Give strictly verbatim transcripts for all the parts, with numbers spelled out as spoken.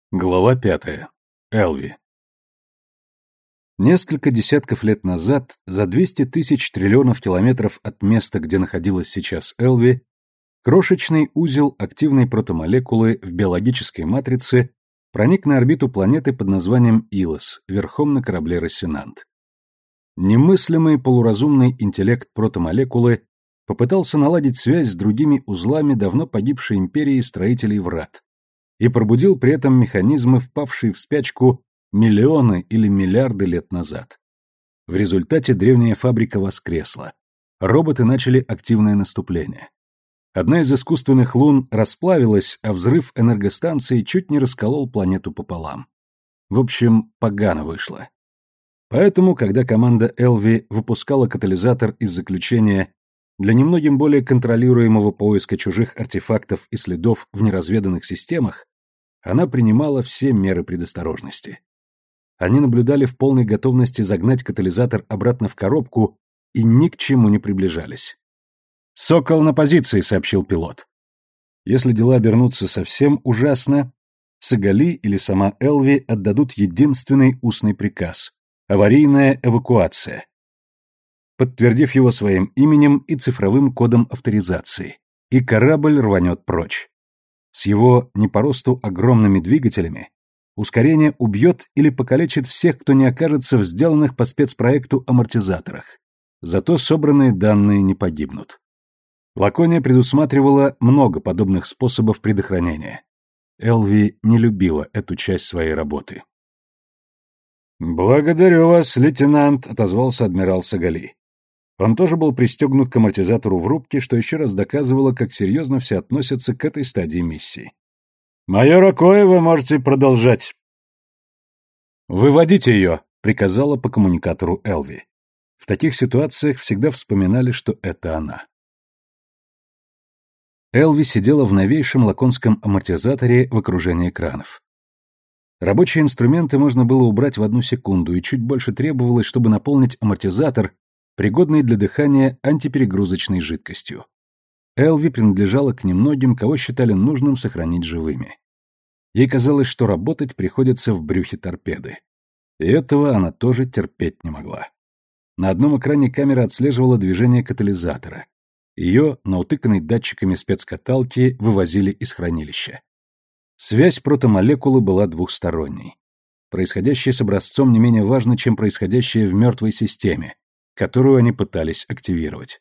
Глава пятая. Элви. Несколько десятков лет назад, за двести тысяч триллионов километров от места, где находилась сейчас Элви, крошечный узел активной протомолекулы в биологической матрице проник на орбиту планеты под названием Илос, верхом на корабле Рассенант. Немыслимый полуразумный интеллект протомолекулы попытался наладить связь с другими узлами давно погибшей империи строителей врат и пробудил при этом механизмы, впавшие в спячку миллионы или миллиарды лет назад. В результате древняя фабрика воскресла. Роботы начали активное наступление. Одна из искусственных лун расплавилась, а взрыв энергостанции чуть не расколол планету пополам. В общем, погано вышло. Поэтому, когда команда Элви выпускала катализатор из заключения для немногим более контролируемого поиска чужих артефактов и следов в неразведанных системах, она принимала все меры предосторожности. Они наблюдали в полной готовности загнать катализатор обратно в коробку и ни к чему не приближались. «Сокол на позиции», — сообщил пилот. Если дела обернутся совсем ужасно, Сагали или сама Элви отдадут единственный устный приказ — аварийная эвакуация, подтвердив его своим именем и цифровым кодом авторизации, и корабль рванет прочь. С его не по росту огромными двигателями ускорение убьет или покалечит всех, кто не окажется в сделанных по спецпроекту амортизаторах. Зато собранные данные не погибнут. Лакония предусматривала много подобных способов предохранения. Элви не любила эту часть своей работы. «Благодарю вас, лейтенант», — отозвался адмирал Сагали. Он тоже был пристегнут к амортизатору в рубке, что еще раз доказывало, как серьезно все относятся к этой стадии миссии. «Майор Окоя, вы можете продолжать». «Выводите ее», — приказала по коммуникатору Элви. В таких ситуациях всегда вспоминали, что это она. Элви сидела в новейшем лаконском амортизаторе в окружении экранов. Рабочие инструменты можно было убрать в одну секунду, и чуть больше требовалось, чтобы наполнить амортизатор пригодной для дыхания антиперегрузочной жидкостью. Элви принадлежала к немногим, кого считали нужным сохранить живыми. Ей казалось, что работать приходится в брюхе торпеды. И этого она тоже терпеть не могла. На одном экране камера отслеживала движение катализатора. Ее, на утыканной датчиками спецкаталке, вывозили из хранилища. Связь протомолекулы была двухсторонней. Происходящее с образцом не менее важно, чем происходящее в мертвой системе, которую они пытались активировать.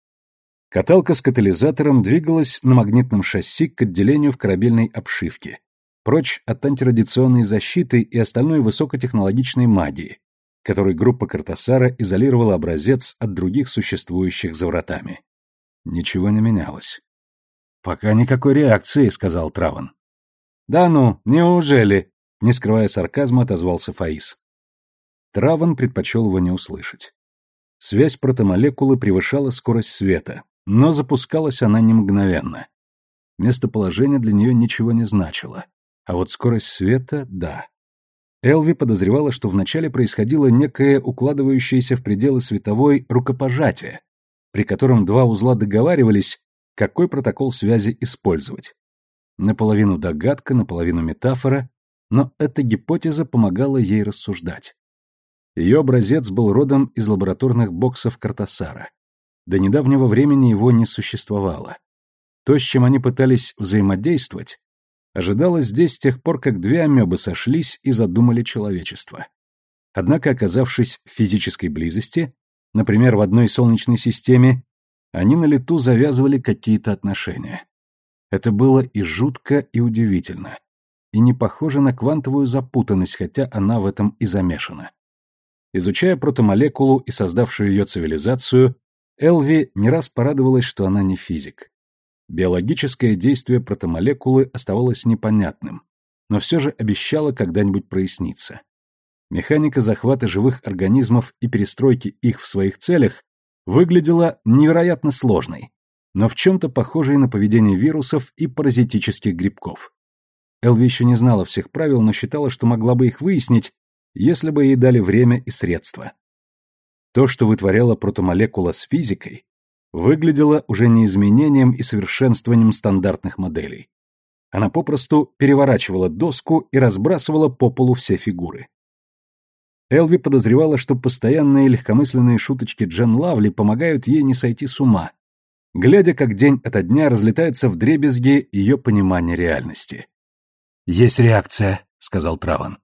Каталка с катализатором двигалась на магнитном шасси к отделению в корабельной обшивке, прочь от антирадиационной защиты и остальной высокотехнологичной магии, которой группа Картасара изолировала образец от других существующих за вратами. Ничего не менялось. «Пока никакой реакции», — сказал Траван. «Да ну, неужели?» — не скрывая сарказма, отозвался Фаис. Траван предпочел его не услышать. Связь протомолекулы превышала скорость света, но запускалась она не мгновенно. Местоположение для нее ничего не значило, а вот скорость света — да. Элви подозревала, что вначале происходило некое укладывающееся в пределы световой рукопожатие, при котором два узла договаривались, какой протокол связи использовать. Наполовину догадка, наполовину метафора, но эта гипотеза помогала ей рассуждать. Ее образец был родом из лабораторных боксов Картасара. До недавнего времени его не существовало. То, с чем они пытались взаимодействовать, ожидалось здесь с тех пор, как две амебы сошлись и задумали человечество. Однако, оказавшись в физической близости, например, в одной солнечной системе, они на лету завязывали какие-то отношения. Это было и жутко, и удивительно, и не похоже на квантовую запутанность, хотя она в этом и замешана. Изучая протомолекулу и создавшую ее цивилизацию, Элви не раз порадовалась, что она не физик. Биологическое действие протомолекулы оставалось непонятным, но все же обещало когда-нибудь проясниться. Механика захвата живых организмов и перестройки их в своих целях выглядела невероятно сложной, но в чем-то похожей на поведение вирусов и паразитических грибков. Элви еще не знала всех правил, но считала, что могла бы их выяснить, если бы ей дали время и средства. То, что вытворяла протомолекула с физикой, выглядело уже не изменением и совершенствованием стандартных моделей. Она попросту переворачивала доску и разбрасывала по полу все фигуры. Элви подозревала, что постоянные легкомысленные шуточки Джен Лавли помогают ей не сойти с ума, глядя, как день ото дня разлетается вдребезги ее понимание реальности. «Есть реакция», — сказал Траван.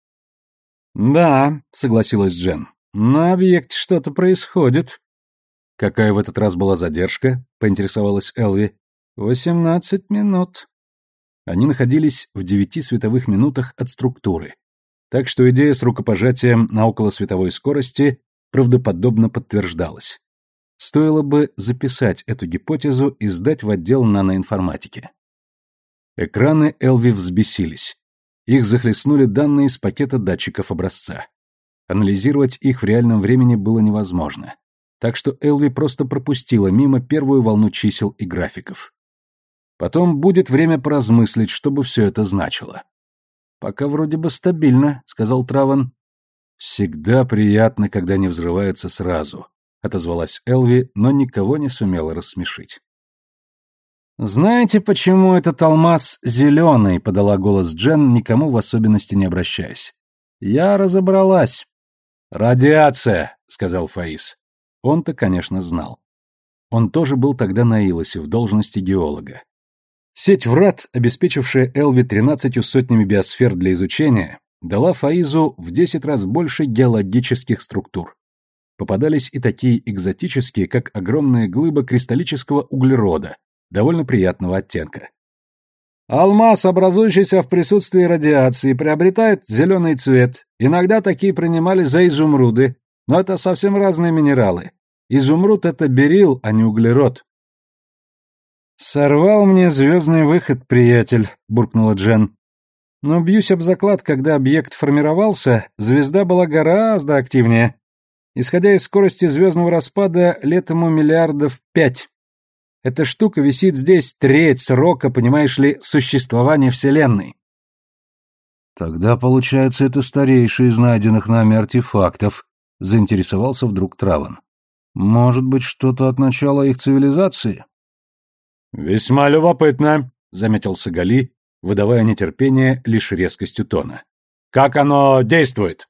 «Да», — согласилась Джен, — «на объекте что-то происходит». «Какая в этот раз была задержка?» — поинтересовалась Элви. «Восемнадцать минут». Они находились в девяти световых минутах от структуры, так что идея с рукопожатием на околосветовой скорости правдоподобно подтверждалась. Стоило бы записать эту гипотезу и сдать в отдел наноинформатики. Экраны Элви взбесились. Их захлестнули данные из пакета датчиков образца. Анализировать их в реальном времени было невозможно, так что Элви просто пропустила мимо первую волну чисел и графиков. Потом будет время поразмыслить, что бы все это значило. «Пока вроде бы стабильно», — сказал Траван. «Всегда приятно, когда не взрывается сразу», — отозвалась Элви, но никого не сумела рассмешить. «Знаете, почему этот алмаз зеленый?» — подала голос Джен, никому в особенности не обращаясь. «Я разобралась». «Радиация», — сказал Фаис. Он-то, конечно, знал. Он тоже был тогда на Илосе в должности геолога. Сеть врат, обеспечившая Элви тринадцатью сотнями биосфер для изучения, дала Фаизу в десять раз больше геологических структур. Попадались и такие экзотические, как огромная глыба кристаллического углерода, довольно приятного оттенка. Алмаз, образующийся в присутствии радиации, приобретает зеленый цвет. Иногда такие принимали за изумруды, но это совсем разные минералы. Изумруд — это берил, а не углерод. «Сорвал мне звездный выход, приятель», — буркнула Джен. «Но бьюсь об заклад, когда объект формировался, звезда была гораздо активнее. Исходя из скорости звездного распада, лет ему миллиардов пять. Эта штука висит здесь треть срока, понимаешь ли, существования Вселенной». «Тогда, получается, это старейший из найденных нами артефактов», — заинтересовался вдруг Траван. «Может быть, что-то от начала их цивилизации?» «Весьма любопытно», — заметил Сагали, выдавая нетерпение лишь резкостью тона. «Как оно действует?»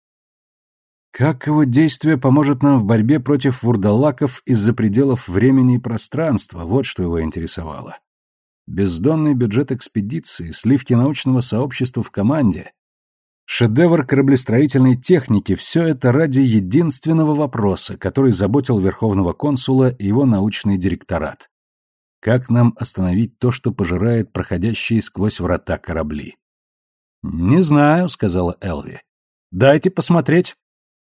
«Как его действие поможет нам в борьбе против вурдалаков из-за пределов времени и пространства?» Вот что его интересовало. Бездонный бюджет экспедиции, сливки научного сообщества в команде, шедевр кораблестроительной техники — все это ради единственного вопроса, который заботил верховного консула и его научный директорат. Как нам остановить то, что пожирает проходящие сквозь врата корабли? «Не знаю», — сказала Элви. «Дайте посмотреть».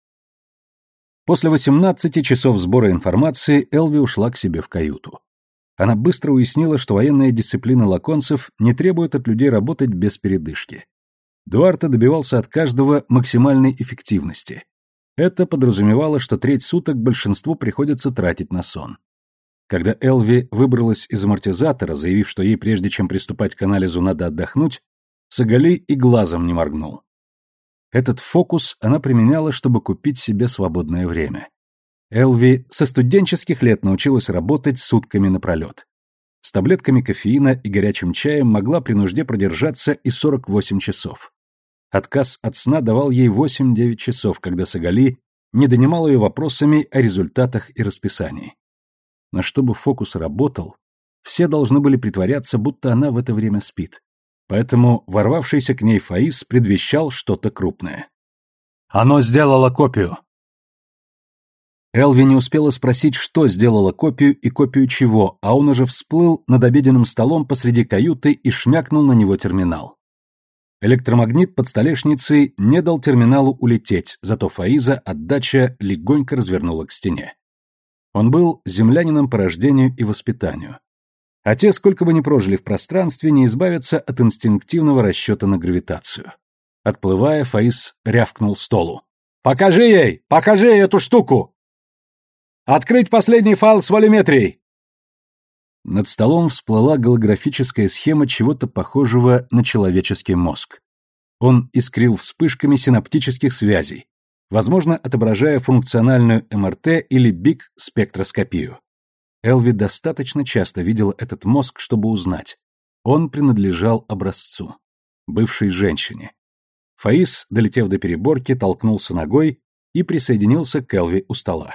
После восемнадцати часов сбора информации Элви ушла к себе в каюту. Она быстро уяснила, что военная дисциплина лаконцев не требует от людей работать без передышки. Дуарте добивался от каждого максимальной эффективности. Это подразумевало, что треть суток большинству приходится тратить на сон. Когда Элви выбралась из амортизатора, заявив, что ей прежде чем приступать к анализу надо отдохнуть, Сагали и глазом не моргнул. Этот фокус она применяла, чтобы купить себе свободное время. Элви со студенческих лет научилась работать сутками напролет. С таблетками кофеина и горячим чаем могла при нужде продержаться и сорок восемь часов. Отказ от сна давал ей восемь-девять часов, когда Сагали не донимал ее вопросами о результатах и расписании. Но чтобы фокус работал, все должны были притворяться, будто она в это время спит. Поэтому ворвавшийся к ней Фаис предвещал что-то крупное. «Оно сделало копию!» Элви не успела спросить, что сделала копию и копию чего, а он уже всплыл над обеденным столом посреди каюты и шмякнул на него терминал. Электромагнит под столешницей не дал терминалу улететь, зато Фаиза отдача легонько развернула к стене. Он был землянином по рождению и воспитанию. А те, сколько бы ни прожили в пространстве, не избавятся от инстинктивного расчета на гравитацию. Отплывая, Фаиз рявкнул столу. «Покажи ей! Покажи ей эту штуку! Открыть последний файл с волюметрией!» Над столом всплыла голографическая схема чего-то похожего на человеческий мозг. Он искрил вспышками синаптических связей, возможно, отображая функциональную эм эр тэ или биг-спектроскопию. Элви достаточно часто видела этот мозг, чтобы узнать. Он принадлежал образцу, бывшей женщине. Фаис, долетев до переборки, толкнулся ногой и присоединился к Элви у стола.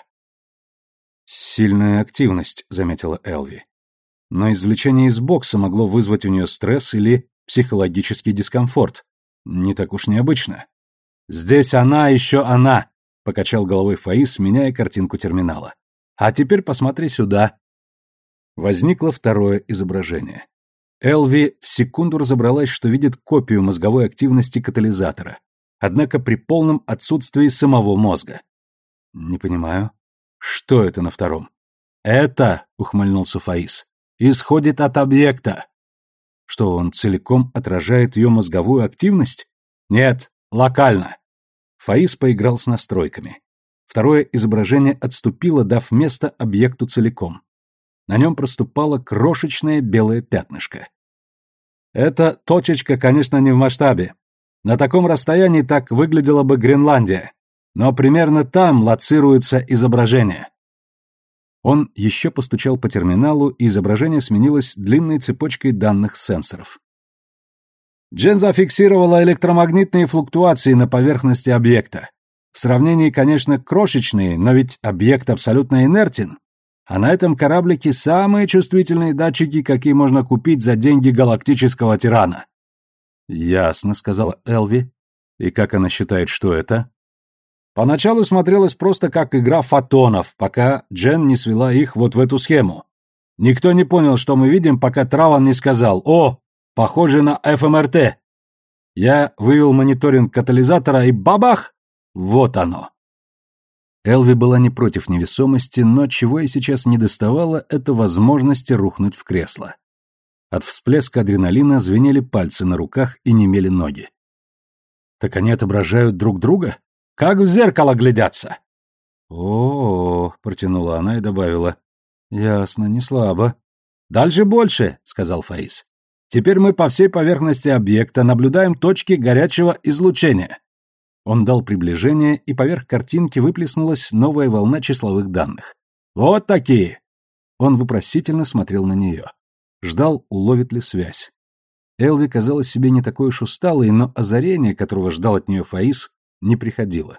«Сильная активность», — заметила Элви. «Но извлечение из бокса могло вызвать у нее стресс или психологический дискомфорт. Не так уж необычно». «Здесь она, еще она», — покачал головой Фаис, меняя картинку терминала. «А теперь посмотри сюда». Возникло второе изображение. Элви в секунду разобралась, что видит копию мозговой активности катализатора, однако при полном отсутствии самого мозга. «Не понимаю. Что это на втором?» «Это», — ухмыльнулся Фаис, — «исходит от объекта». «Что, он целиком отражает ее мозговую активность?» «Нет, локально». Фаис поиграл с настройками. Второе изображение отступило, дав место объекту целиком. На нем проступало крошечное белое пятнышко. «Эта точечка, конечно, не в масштабе. На таком расстоянии так выглядела бы Гренландия. Но примерно там лоцируется изображение». Он еще постучал по терминалу, и изображение сменилось длинной цепочкой данных сенсоров. Джен зафиксировала электромагнитные флуктуации на поверхности объекта. В сравнении, конечно, крошечные, но ведь объект абсолютно инертен. А на этом кораблике самые чувствительные датчики, какие можно купить за деньги галактического тирана. «Ясно», — сказала Элви. «И как она считает, что это?» Поначалу смотрелось просто как игра фотонов, пока Джен не свела их вот в эту схему. Никто не понял, что мы видим, пока Траван не сказал: «О, похоже на эф эм эр тэ». Я вывел мониторинг катализатора, и бабах! Вот оно. Элви была не против невесомости, но чего ей сейчас недоставало, это возможности рухнуть в кресло. От всплеска адреналина звенели пальцы на руках и немели ноги. «Так они отображают друг друга? Как в зеркало глядятся!» «О-о-о», — протянула она и добавила. «Ясно, не слабо». «Дальше больше», — сказал Фаис. «Теперь мы по всей поверхности объекта наблюдаем точки горячего излучения». Он дал приближение, и поверх картинки выплеснулась новая волна числовых данных. «Вот такие!» Он вопросительно смотрел на нее. Ждал, уловит ли связь. Элви казалась себе не такой уж усталой, но озарение, которого ждал от нее Фаис, не приходило.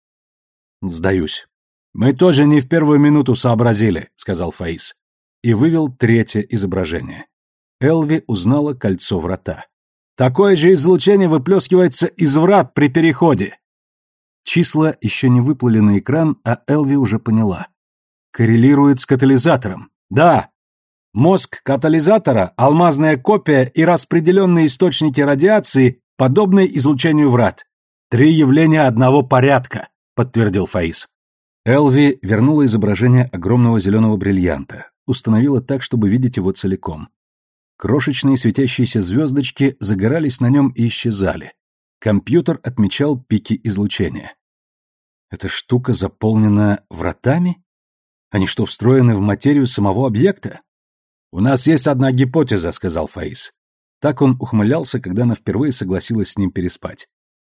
«Сдаюсь». «Мы тоже не в первую минуту сообразили», — сказал Фаис. И вывел третье изображение. Элви узнала кольцо врата. «Такое же излучение выплескивается из врат при переходе». Числа еще не выплыли на экран, а Элви уже поняла. Коррелирует с катализатором. Да. Мозг катализатора, алмазная копия и распределенные источники радиации, подобные излучению врат. Три явления одного порядка, подтвердил Фаис. Элви вернула изображение огромного зеленого бриллианта, установила так, чтобы видеть его целиком. Крошечные светящиеся звездочки загорались на нем и исчезали. Компьютер отмечал пики излучения. Эта штука заполнена вратами? Они что, встроены в материю самого объекта? «У нас есть одна гипотеза», — сказал Фаис. Так он ухмылялся, когда она впервые согласилась с ним переспать.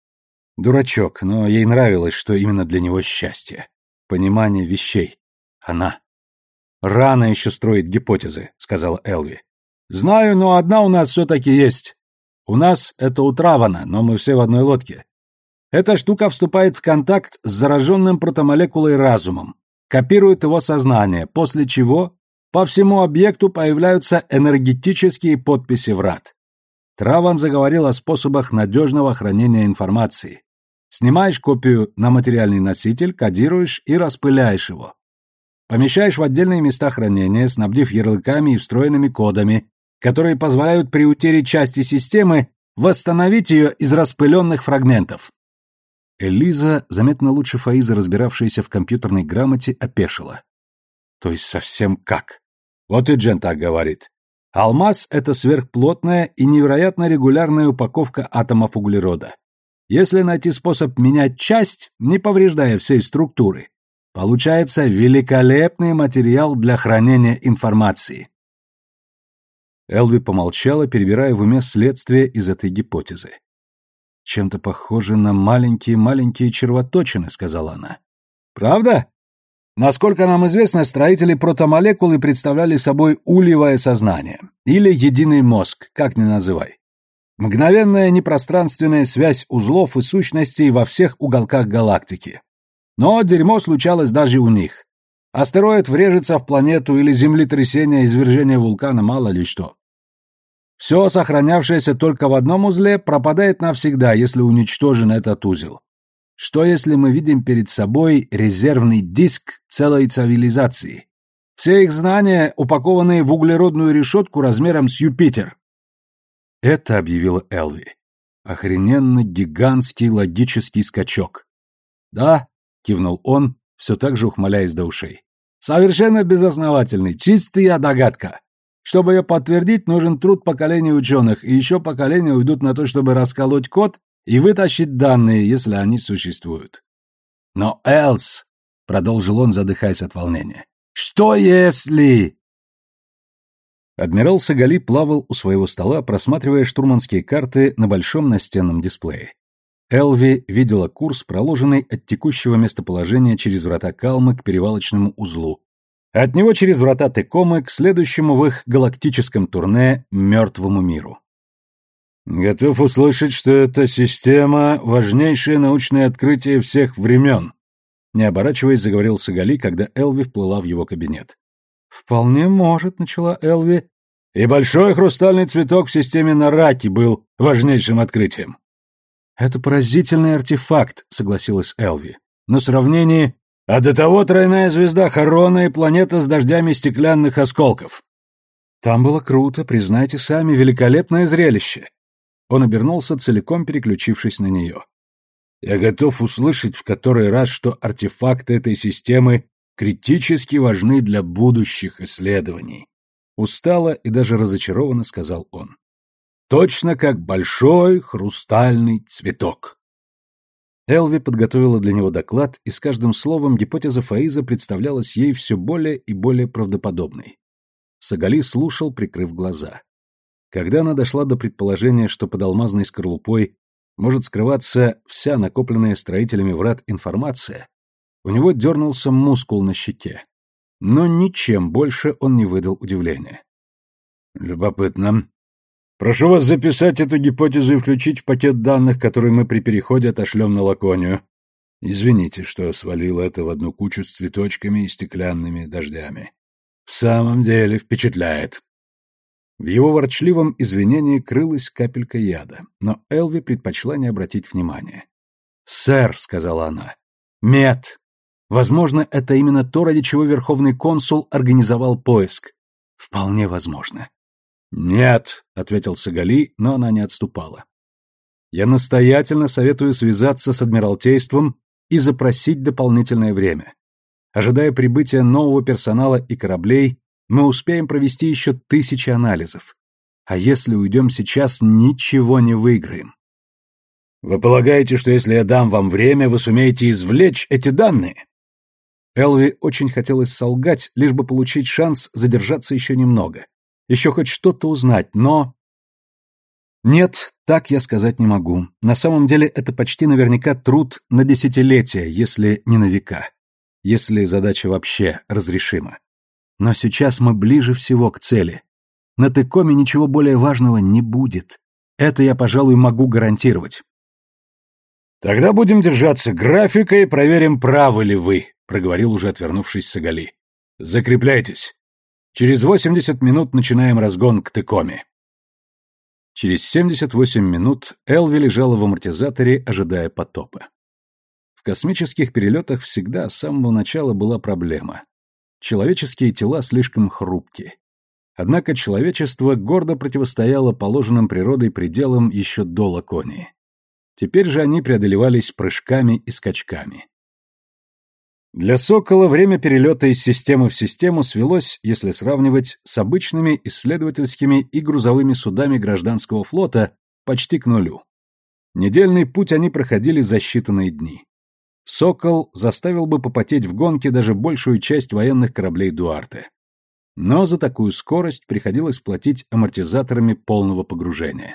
Дурачок, но ей нравилось, что именно для него счастье. Понимание вещей. Она. «Рано еще строить гипотезы», — сказала Элви. «Знаю, но одна у нас все-таки есть. У нас это у Травана, но мы все в одной лодке. Эта штука вступает в контакт с зараженным протомолекулой разумом, копирует его сознание, после чего по всему объекту появляются энергетические подписи врат. Траван заговорил о способах надежного хранения информации. Снимаешь копию на материальный носитель, кодируешь и распыляешь его. Помещаешь в отдельные места хранения, снабдив ярлыками и встроенными кодами, которые позволяют при утере части системы восстановить ее из распыленных фрагментов. Элиза, заметно лучше Фаиза, разбиравшаяся в компьютерной грамоте, опешила. То есть совсем как? Вот и Джен так говорит. Алмаз — это сверхплотная и невероятно регулярная упаковка атомов углерода. Если найти способ менять часть, не повреждая всей структуры, получается великолепный материал для хранения информации. Элви помолчала, перебирая в уме следствие из этой гипотезы. «Чем-то похоже на маленькие-маленькие червоточины», — сказала она. «Правда?» Насколько нам известно, строители протомолекулы представляли собой ульевое сознание, или единый мозг, как ни называй. Мгновенная непространственная связь узлов и сущностей во всех уголках галактики. Но дерьмо случалось даже у них. Астероид врежется в планету или землетрясение, извержение вулкана, мало ли что. Все, сохранявшееся только в одном узле, пропадает навсегда, если уничтожен этот узел. Что если мы видим перед собой резервный диск целой цивилизации? Все их знания, упакованные в углеродную решетку размером с Юпитер. Это, объявила Элви, охрененно гигантский логический скачок. Да, кивнул он, все так же ухмыляясь до ушей. Совершенно безосновательный, чистая догадка. Чтобы ее подтвердить, нужен труд поколений ученых, и еще поколения уйдут на то, чтобы расколоть код и вытащить данные, если они существуют. Но, Элс, продолжил он, задыхаясь от волнения, что если... Адмирал Сагали плавал у своего стола, просматривая штурманские карты на большом настенном дисплее. Элви видела курс, проложенный от текущего местоположения через врата Калмы к перевалочному узлу, от него через врата Текомы к следующему в их галактическом турне мертвому миру. «Готов услышать, что эта система — важнейшее научное открытие всех времен», не оборачиваясь, заговорил Сагали, когда Элви вплыла в его кабинет. «Вполне может», — начала Элви. «И большой хрустальный цветок в системе Нараки был важнейшим открытием». «Это поразительный артефакт», — согласилась Элви. «Но сравнение... А до того тройная звезда Харона и планета с дождями стеклянных осколков». «Там было круто, признайте сами, великолепное зрелище». Он обернулся, целиком переключившись на нее. «Я готов услышать в который раз, что артефакты этой системы критически важны для будущих исследований», устало и даже разочарованно сказал он. «Точно как большой хрустальный цветок». Элви подготовила для него доклад, и с каждым словом гипотеза Фаиза представлялась ей все более и более правдоподобной. Сагали слушал, прикрыв глаза. Когда она дошла до предположения, что под алмазной скорлупой может скрываться вся накопленная строителями врат информация, у него дернулся мускул на щеке. Но ничем больше он не выдал удивления. «Любопытно. Прошу вас записать эту гипотезу и включить в пакет данных, который мы при переходе отошлем на Лаконию. Извините, что свалил это в одну кучу с цветочками и стеклянными дождями. В самом деле впечатляет». В его ворчливом извинении крылась капелька яда, но Элви предпочла не обратить внимания. «Сэр», — сказала она, — «мед. Возможно, это именно то, ради чего верховный консул организовал поиск. Вполне возможно». «Нет», — ответил Сагали, но она не отступала. «Я настоятельно советую связаться с Адмиралтейством и запросить дополнительное время. Ожидая прибытия нового персонала и кораблей, мы успеем провести еще тысячи анализов. А если уйдем сейчас, ничего не выиграем». «Вы полагаете, что если я дам вам время, вы сумеете извлечь эти данные?» Элви очень хотелось солгать, лишь бы получить шанс задержаться еще немного. Еще хоть что-то узнать, но... Нет, так я сказать не могу. На самом деле это почти наверняка труд на десятилетия, если не на века. Если задача вообще разрешима. Но сейчас мы ближе всего к цели. На Текоме ничего более важного не будет. Это я, пожалуй, могу гарантировать. «Тогда будем держаться графика и проверим, правы ли вы», — проговорил уже отвернувшись Сагали. «Закрепляйтесь. Через восемьдесят минут начинаем разгон к Текоме». Через семьдесят восемь минут Элви лежала в амортизаторе, ожидая потопа. В космических перелетах всегда с самого начала была проблема. Человеческие тела слишком хрупки. Однако человечество гордо противостояло положенным природой пределам еще до Лаконии. Теперь же они преодолевались прыжками и скачками. Для «Сокола» время перелета из системы в систему свелось, если сравнивать, с обычными исследовательскими и грузовыми судами гражданского флота почти к нулю. Недельный путь они проходили за считанные дни. «Сокол» заставил бы попотеть в гонке даже большую часть военных кораблей Дуарте. Но за такую скорость приходилось платить амортизаторами полного погружения.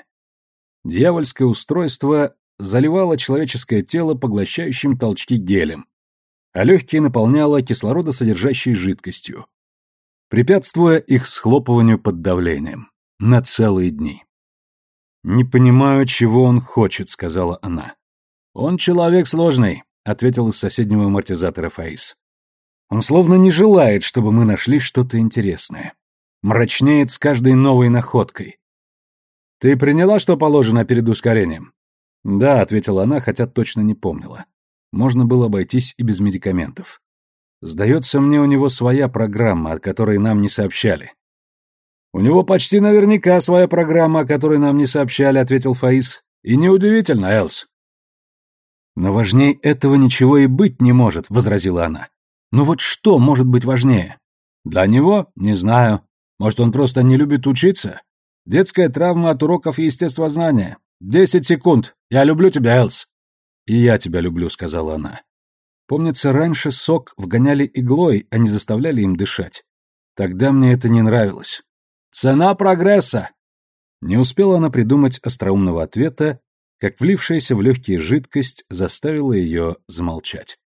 Дьявольское устройство заливало человеческое тело поглощающим толчки гелем, а легкие наполняла кислородосодержащей жидкостью, препятствуя их схлопыванию под давлением. На целые дни. «Не понимаю, чего он хочет», — сказала она. «Он человек сложный», — ответил из соседнего амортизатора Фаис. «Он словно не желает, чтобы мы нашли что-то интересное. Мрачнеет с каждой новой находкой». «Ты приняла, что положено перед ускорением?» «Да», — ответила она, хотя точно не помнила. Можно было обойтись и без медикаментов. «Сдается мне, у него своя программа, о которой нам не сообщали». «У него почти наверняка своя программа, о которой нам не сообщали», — ответил Фаис. «И неудивительно, Элс». «Но важнее этого ничего и быть не может», — возразила она. «Ну вот что может быть важнее?» «Для него? Не знаю. Может, он просто не любит учиться? Детская травма от уроков естествознания. Десять секунд. Я люблю тебя, Элс». «И я тебя люблю», — сказала она. «Помнится, раньше сок вгоняли иглой, а не заставляли им дышать. Тогда мне это не нравилось». «Цена прогресса!» Не успела она придумать остроумного ответа, как влившаяся в легкие жидкость заставила ее замолчать.